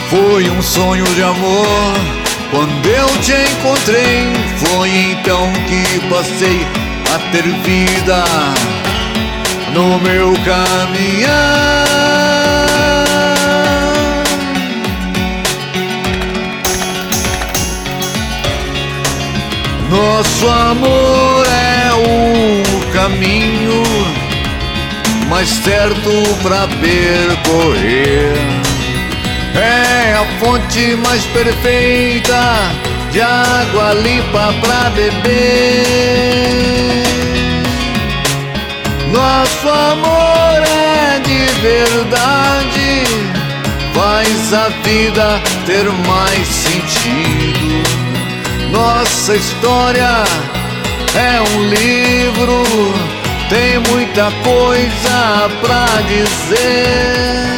Foi um sonho de amor quando eu te encontrei. Foi então que passei a ter vida no meu caminhar. Nosso amor é o caminho mais certo pra percorrer. É a fonte mais perfeita de água limpa pra beber. Nosso amor é de verdade, faz a vida ter mais sentido. Nossa história é um livro, tem muita coisa pra dizer.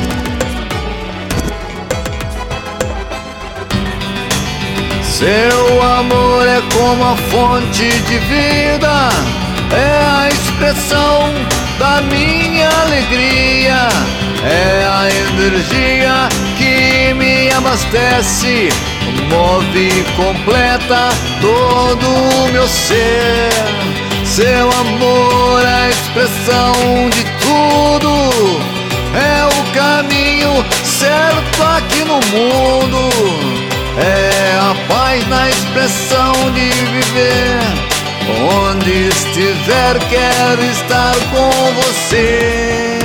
Seu amor é como a fonte de vida, é a expressão da minha alegria, é a energia que me abastece, move e completa todo o meu ser. Seu amor é a expressão de tudo, é o caminho certo aqui no mundo. É a paz na expressão de viver. Onde estiver, quero estar com você.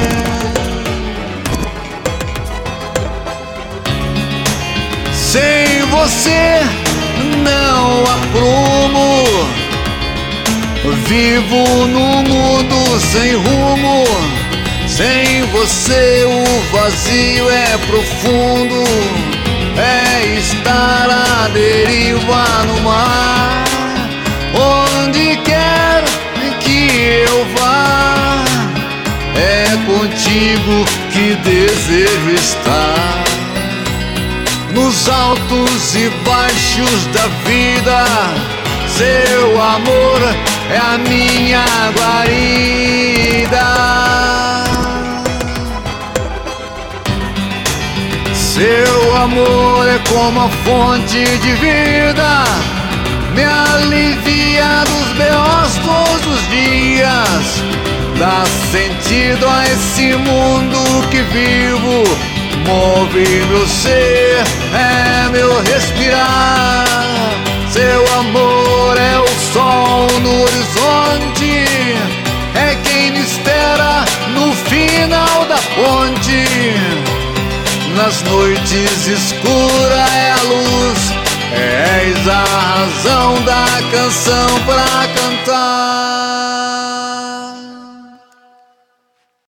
Sem você não há prumo. Vivo num mundo sem rumo. Sem você o vazio é profundo. É estar à deriva no mar. Onde quer que eu vá, é contigo que desejo estar. Nos altos e baixos da vida, seu amor é a minha guarida. Seu amor é como a fonte de vida, me alivia dos B.O.s todos os dias, dá sentido a esse mundo que vivo, move meu ser, é meu respirar. Seu amor é o sol no horizonte, é quem me espera no final da ponte. Nas noites escuras é a luz, és a razão da canção pra cantar.